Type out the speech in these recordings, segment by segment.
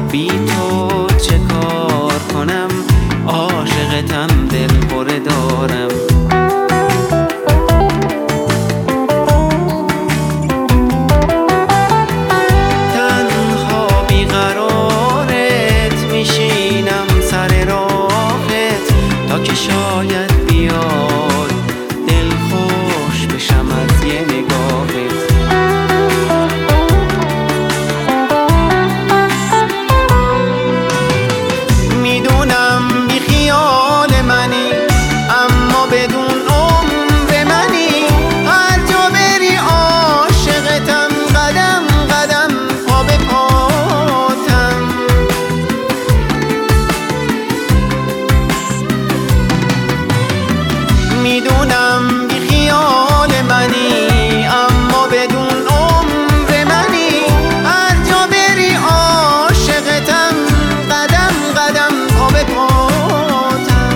بی تو چه کار کنم، عاشقتم دل پر دارم. تنها بیقرارت میشینم سر راهت، تا که شاید بیاد دل خوش بشم از یه نگاهت. میدونم بی خیال منی، اما بدون عمر منی. هر جا بری عاشقتم، قدم قدم پا به پاتم. میدونم بی خیال منی، اما بدون عمر منی. هر جا بری عاشقتم، قدم قدم پا به پاتم.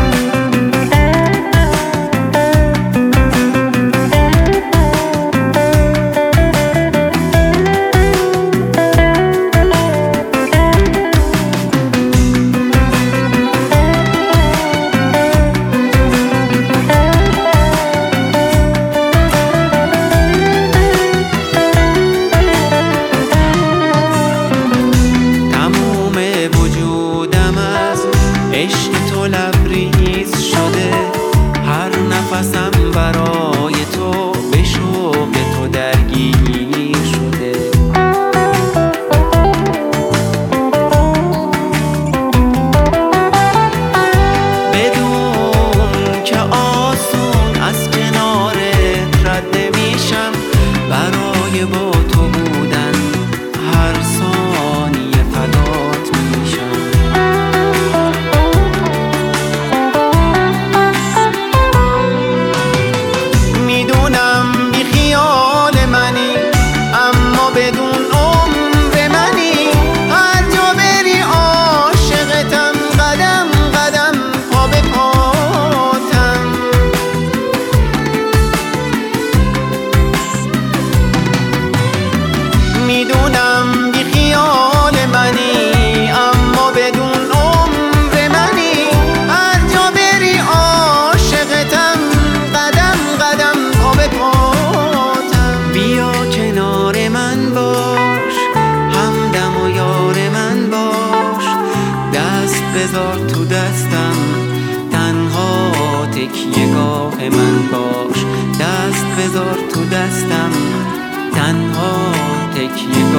عشق تو لبریز شده، هر نفسم برای تو به شوق تو درگیر شده. بدون که آسون از کنارت رد نمیشم، برای با تو بودن هر ثانیه فدات میشم. بدون عمر منی، هر جا بری عاشقتم، قدم قدم پا به پاتم. میدونم بی خیال منی، اما بدون عمر منی. هر جا بری عاشقتم، قدم قدم پا به پاتم. بیا کنار من باش، همدم و یار من باش. دست بذار تو دستم، تنها تکیه‌گاه من باش. دست بذار تو دستم، تنها تکیه‌گاه